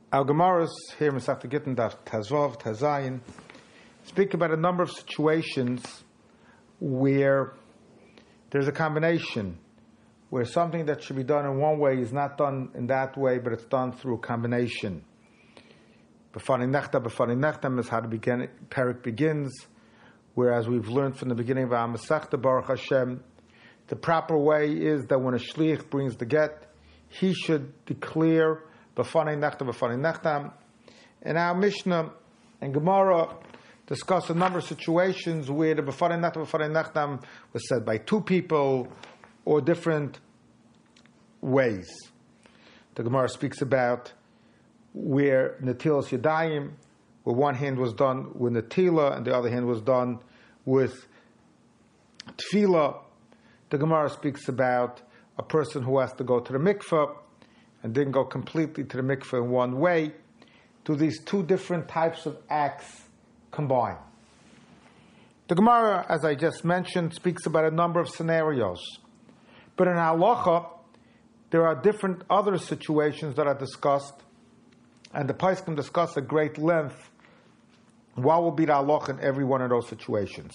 Our Gemaras here in Masechta Gittin Daf Tezvav, Tezayin speak about a number of situations where there's a combination, where something that should be done in one way is not done in that way, but it's done through a combination. B'fani Nechta is how the Perek begins, whereas we've learned from the beginning of our Masechta Baruch Hashem, the proper way is that when a shliach brings the get, he should declare B'fani Nechta. And our Mishnah and Gemara discuss a number of situations where the B'fani Nechta was said by two people or different ways. The Gemara speaks about where Netilas Yadayim, where one hand was done with Netila and the other hand was done with Tefillah. The Gemara speaks about a person who has to go to the mikveh and didn't go completely to the mikveh in one way. Do these two different types of acts combine? The Gemara, as I just mentioned, speaks about a number of scenarios. But in halacha, there are different other situations that are discussed, and the Poskim discuss at great length what will be the halacha in every one of those situations.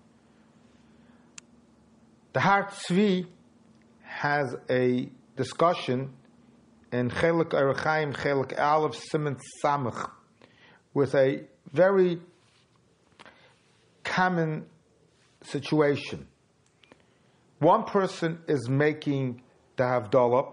The Har Tzvi has a discussion in Chelik Erechaim, Chelik Aleph, Siman Samach, with a very common situation. One person is making the Havdalah,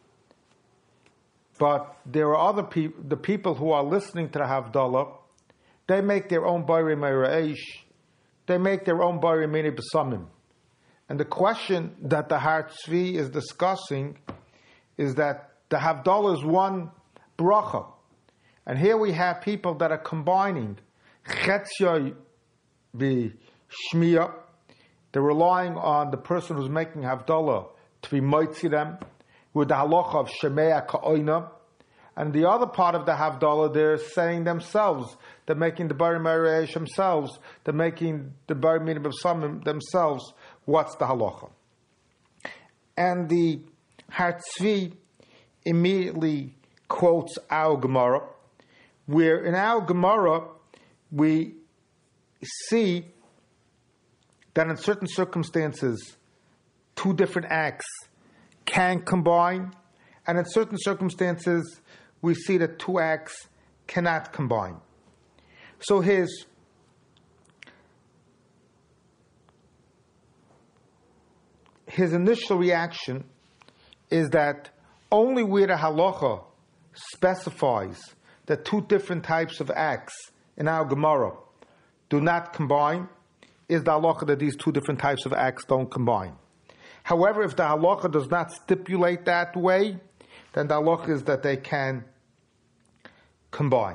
but there are other people, the people who are listening to the Havdalah, they make their own Bari Meira'esh, they make their own Bari Mini B'samim. And the question that the Har Tzvi is discussing is that the Havdalah is one bracha. And here we have people that are combining Chetzyoy b'Shmiya. They're relying on the person who's making Havdalah to be moitzi them with the halacha of Shemea Ka'oina. And the other part of the Havdalah, they're saying themselves, they're making the Bari Meira'esh themselves, they're making the Bari Mini B'samim themselves. What's the halacha? And the Har Tzvi immediately quotes our Gemara, where in our Gemara we see that in certain circumstances two different acts can combine, and in certain circumstances we see that two acts cannot combine. So his initial reaction is that only where the halacha specifies that two different types of acts in our Gemara do not combine is the halacha that these two different types of acts don't combine. However, if the halacha does not stipulate that way, then the halacha is that they can combine.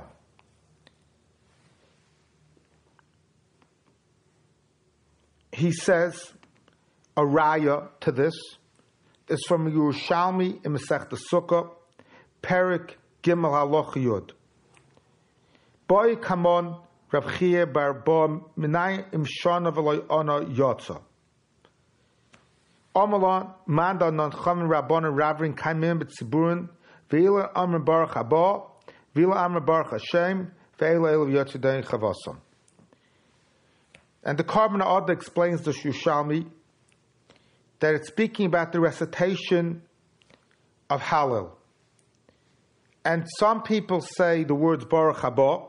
He says a raya to this is from Yerushalmi in Masechta Sukkah, Perek Gimel Halacha Yud. Boy Kamon Rav Chia Bar Ba Minay Imshana V'Loy Ona Yotza. Omalon Manda Non Chamin Rabbana Ravrin Kaimim B'Tziburin V'Ila Amr Baruch Haba V'Ila Amr Baruch Hashem V'Ila Elav Yotza Dayin Chavasam. And the Karban Adda explains the Yerushalmi that it's speaking about the recitation of Hallel. And some people say the words Baruch Haba,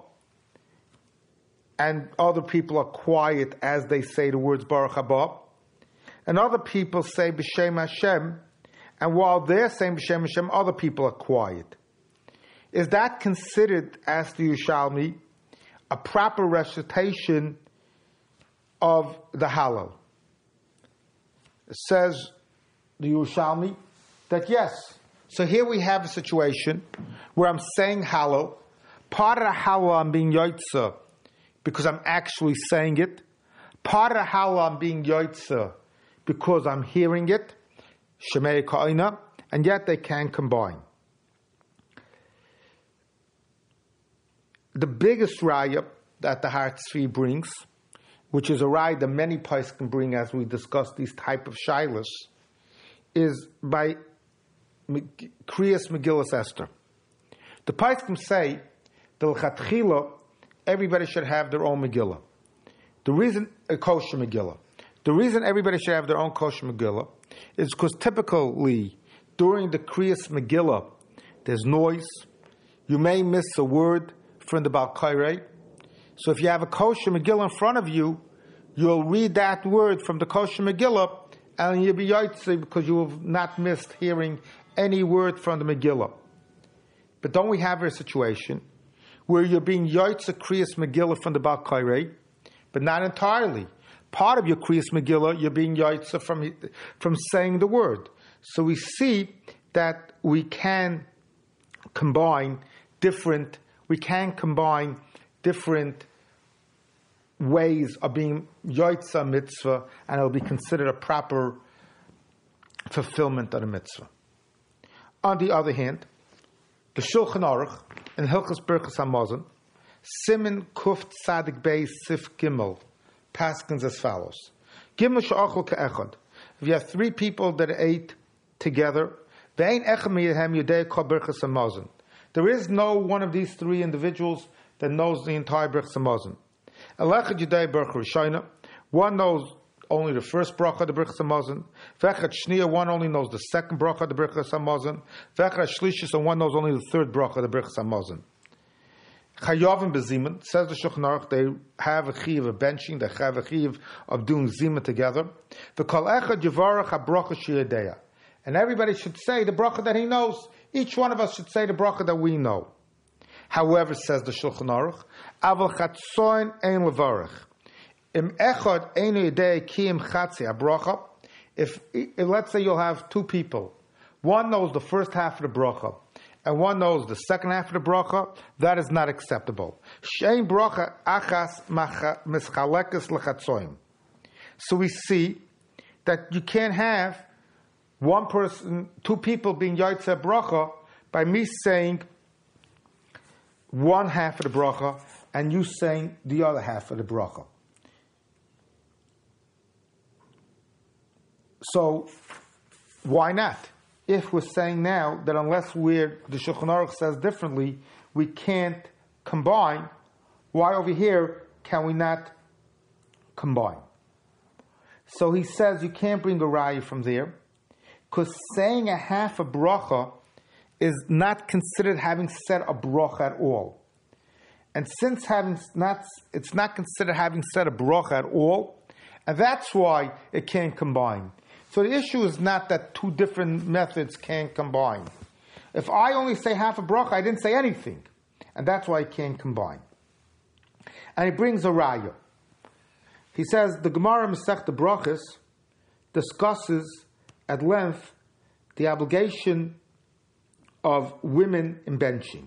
and other people are quiet as they say the words Baruch Haba. And other people say B'Shem Hashem, and while they're saying B'Shem Hashem, other people are quiet. Is that considered, as the Yerushalmi, a proper recitation of the Hallel? It says the Yerushalmi that yes. So here we have a situation where I'm saying Hallel. Part of the Hallel I'm being Yotza because I'm actually saying it. Part of the Hallel I'm being Yotza because I'm hearing it. Shemei Ka'ina. And yet they can combine. The biggest raya that the Har Tzvi brings, which is a raya that many poskim can bring as we discuss these type of shilas, is by Kriyas Megillas Esther. The Paiskim say the l'chatchila everybody should have their own Megillah. The reason a kosher Megillah. The reason everybody should have their own kosher Megillah is because typically during the Kriyas Megillah there's noise. You may miss a word from the Baal Kairei. So if you have a kosher Megillah in front of you, you'll read that word from the kosher Megillah and you'll be yotze because you have not missed hearing any word from the Megillah. But don't we have a situation where you're being yotze Kriyas Megillah from the Baal Kairei, but not entirely? Part of your Kriyas Megillah, you're being yotze from saying the word. So we see that we can combine different ways of being yotze mitzvah, and it'll be considered a proper fulfillment of the mitzvah. On the other hand, the Shulchan Aruch in Hilchos Birchas Hamazon, Siman Kuf Tzadik Beis Sif Gimel, paskins as follows: Gimel she'achol ke'echad. If you have three people that ate together, ve'ein echad miyahem yodei kol Birchas Hamazon. There is no one of these three individuals that knows the entire Birchas Hamazon. Elechad yodei Birchas Rishona. One knows only the first bracha of the Birchas Hamazon. V'echad shniya, one only knows the second bracha of the Birchas Hamazon. V'echad shlishis, and one knows only the third bracha of the Birchas Hamazon. Chayavim beziman, says the Shulchan Aruch, they have a chiv of benching, they have a chiv of doing zima together. V'kol echad yivarach ha-bracha she'yodea, and everybody should say the bracha that he knows. Each one of us should say the bracha that we know. However, says the Shulchan Aruch, aval chatzoin ein levarach. Im echad ein yodea ki im chatzi ha-bracha. If let's say you'll have two people, one knows the first half of the bracha, and one knows the second half of the bracha, that is not acceptable. Shein bracha achas mischalekes lechatzoim. So we see that you can't have one person, two people being yotze bracha by me saying one half of the bracha and you saying the other half of the bracha. So why not? If we're saying now that unless the Shulchan Aruch says differently, we can't combine, why over here can we not combine? So he says you can't bring a raya from there, because saying a half a bracha is not considered having said a bracha at all. And since it's not considered having said a bracha at all, and that's why it can't combine. So the issue is not that two different methods can't combine. If I only say half a bracha, I didn't say anything. And that's why I can't combine. And he brings a raya. He says, the Gemara Masechta Brachos discusses at length the obligation of women in benching.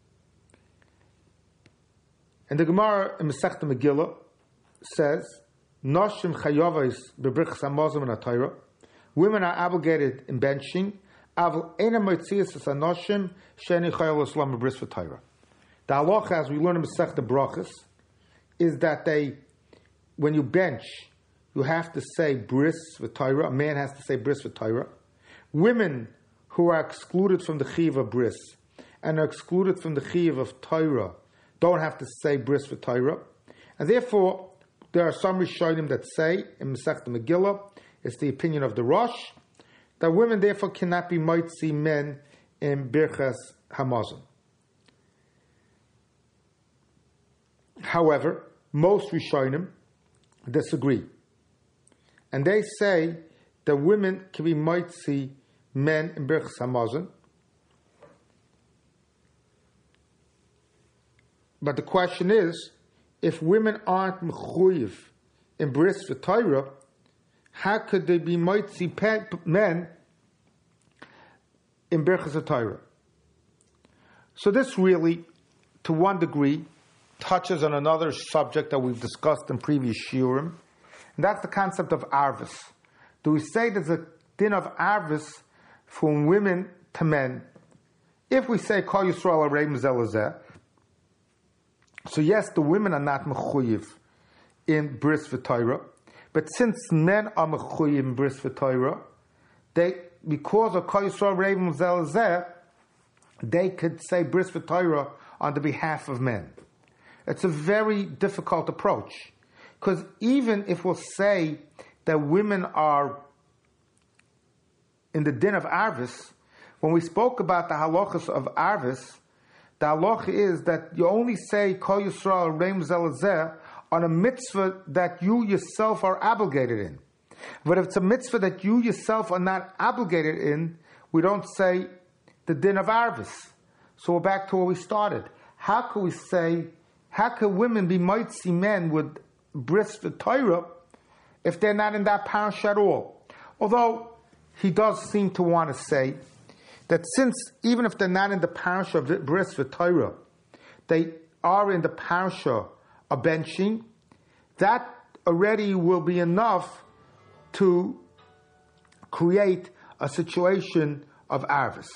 And the Gemara in Masechta Megillah says, Noshim chayavos bebrichas hamazon min haTorah. Women are obligated in benching. The halacha, as we learn in Masechta Brachos, is that when you bench, you have to say bris v'Torah. A man has to say bris v'Torah. Women who are excluded from the chiv of bris and are excluded from the chiv of Torah don't have to say bris v'Torah. And therefore, there are some Rishonim that say in Masechta Megillah, it's the opinion of the Rosh, that women therefore cannot be moitzi men in Birchas Hamazon. However, most Rishonim disagree. And they say that women can be moitzi men in Birchas Hamazon. But the question is, if women aren't mechuyev in bris v'Torah, how could they be moitzi men in Birchas Torah? So this really, to one degree, touches on another subject that we've discussed in previous shiurim, and that's the concept of arvis. Do we say there's a din of arvis from women to men? If we say Kol Yisrael Areim Zelazeh, so yes, the women are not mechuyev in bris v'Torah, but since men are mechuyev in bris v'Torah, because of Kol Yisrael Areim Zelazeh, they could say bris v'Torah on the behalf of men. It's a very difficult approach, because even if we'll say that women are in the din of Arvis, when we spoke about the halachas of Arvis, the halacha is that you only say Kol Yisrael Reim Zelazeh on a mitzvah that you yourself are obligated in. But if it's a mitzvah that you yourself are not obligated in, we don't say the din of Arvis. So we're back to where we started. How can we say, how can women be mitzi men with bris v'Torah if they're not in that parasha at all? Although he does seem to want to say that since even if they're not in the parasha of bris v'Torah, they are in the parasha of benching, that already will be enough to create a situation of Arvis.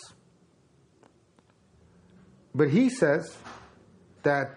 But he says that,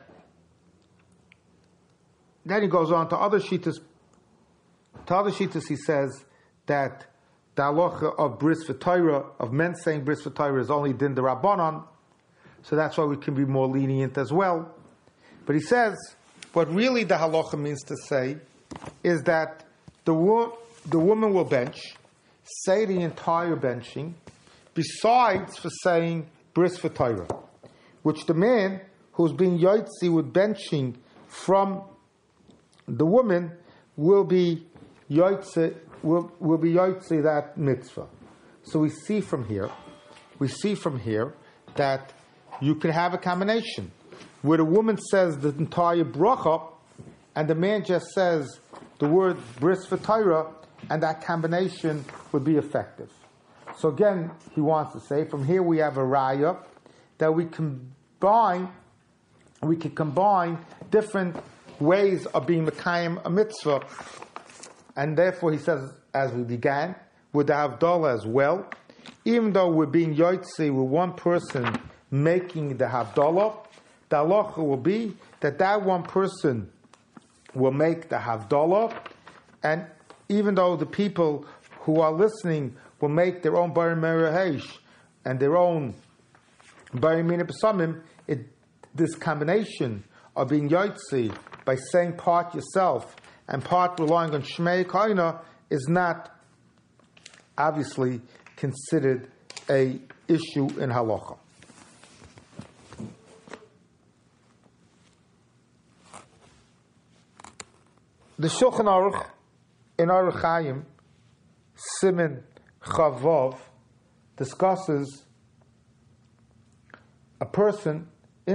then he goes on to other shittas. To other shittas he says that the halacha of bris v'Torah, of men saying bris v'Torah, is only din d'Rabbanan, so that's why we can be more lenient as well. But he says, what really the halacha means to say is that the woman will bench, say the entire benching, besides for saying bris v'Torah, which the man who's being yotzi with benching from the woman will be yotzi, will be yotzi that mitzvah. So we see from here that you can have a combination where the woman says the entire bracha and the man just says the word bris v'Torah, and that combination would be effective. So again, he wants to say, from here we have a raya that we can combine different ways of being mekayim a mitzvah, and therefore he says, as we began, with the havdalah as well, even though we're being yotzi with one person making the havdalah, the halacha will be that one person will make the havdalah, and even though the people who are listening will make their own Bari Merahesh and their own Bari Mina B'Samim, this combination of being yotzi by saying part yourself and part relying on Shmei Kaina is not obviously considered a issue in halacha. The Shulchan Aruch in Aruch Chaim, Siman Chavav, discusses a person,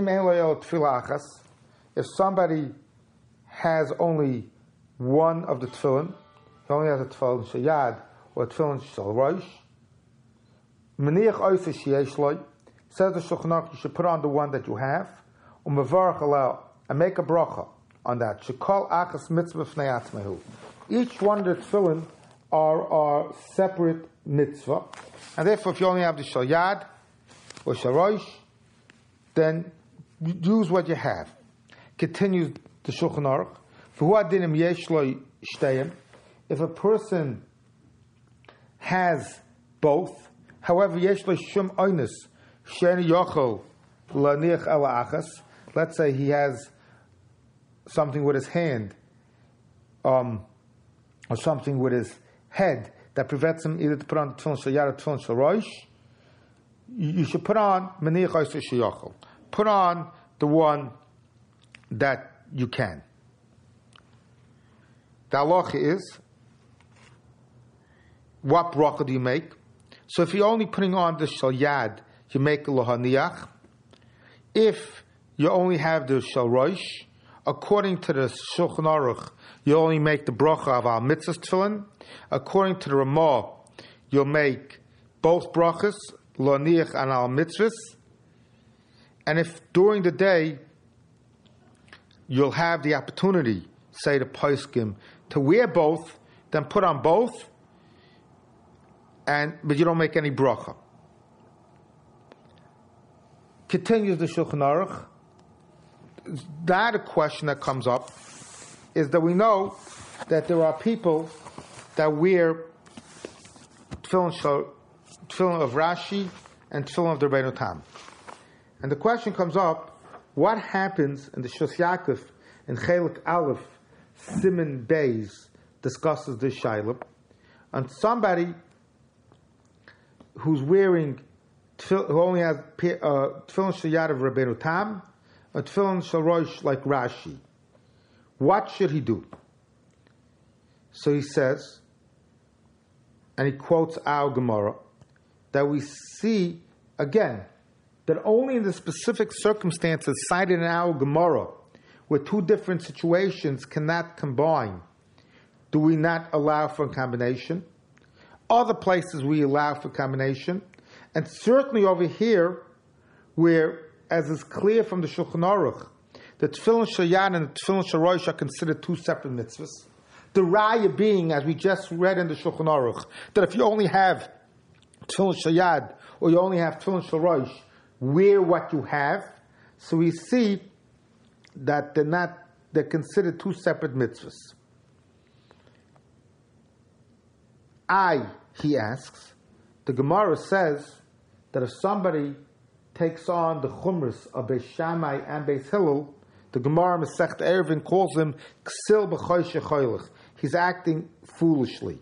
if somebody has only one of the tefillin, he only has a tefillin sheyad or a tefillin shel rosh, Meniach oisa sheyesh loy, says the Shulchan Aruch, you should put on the one that you have, umevarach alel, and make a bracha on that. Shekol achas mitzvah fnei atzmehu. Each one of the tefillin are separate mitzvah, and therefore if you only have the shel yad or shel rosh, then use what you have. Continues the Shulchan Aruch. If a person has both, however, let's say he has something with his hand, or something with his head that prevents him either to put on tefillin shel yad or tefillin shel rosh, you should put on meniach oisa sheyachol. Put on the one that you can. The halacha is, what bracha do you make? So if you're only putting on the shel yad, you make a lohaniach. If you only have the shel rosh, according to the Shulchan Aruch, you only make the bracha of al mitzvah tefillin. According to the Ramah, you'll make both brachas, lohaniach and al mitzvahs. And if during the day you'll have the opportunity, say the poskim, to wear both, then put on both, but you don't make any bracha. Continues the Shulchan Aruch. That a question that comes up is that we know that there are people that wear tefillin of Rashi and tefillin of the Rebbeinu Tam. And the question comes up, what happens in the Shus Yaakov in Chelik Aleph, Siman Beis, discusses this Shaila, and somebody who's wearing, who only has Tefillin Shel Yad of Rabbeinu Tam, and Tefillin Shel Rosh like Rashi. What should he do? So he says, and he quotes our Gemara, that we see, again, that only in the specific circumstances cited in our Gemara, where two different situations cannot combine, do we not allow for a combination. Other places we allow for combination. And certainly over here, where, as is clear from the Shulchan Aruch, the Tefillin Shel Yad and the Tefillin Shel Rosh are considered two separate mitzvahs. The raya being, as we just read in the Shulchan Aruch, that if you only have Tefillin Shel Yad or you only have Tefillin Shel Rosh, wear what you have. So we see that they're considered two separate mitzvahs. He asks, the Gemara says that if somebody takes on the chumras of Beis Shammai and Beis Hillel, the Gemara Masechet Eruvin calls him ksil b'choshech choylech. He's acting foolishly.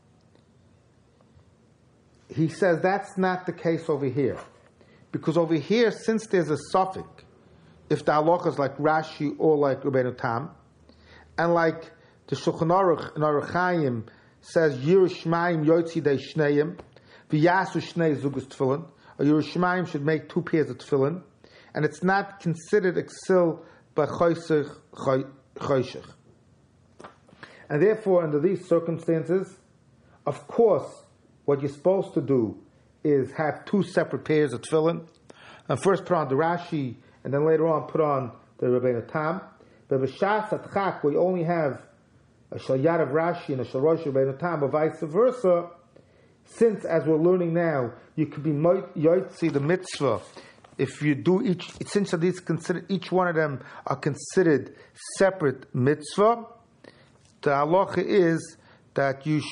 He says that's not the case over here. Because over here, since there's a suffix, if the halacha is like Rashi or like Rabbeinu Tam, and like the Shulchan Aruch and Aruch Chaim says Yerushalayim Yotzi Dei Shneim V'Yasu Shnei Zugus Tefillin, or Yerushalayim should make two pairs of tefillin, and it's not considered exil by choshech. And therefore, under these circumstances, of course, what you're supposed to do is have two separate pairs of tefillin, and first put on the Rashi, and then later on put on the Rabbeinu Tam. But b'shas atchak, where you only have a Shel Yad of Rashi and a Shel Rosh of Rabbeinu Tam, or vice versa, since, as we're learning now, you could be yotzi the mitzvah, if you do since these considered, each one of them are considered separate mitzvah, the halacha is that you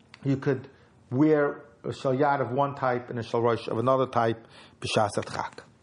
could wear a Shel Yad of one type and a Shel Rosh of another type, b'shas atchak.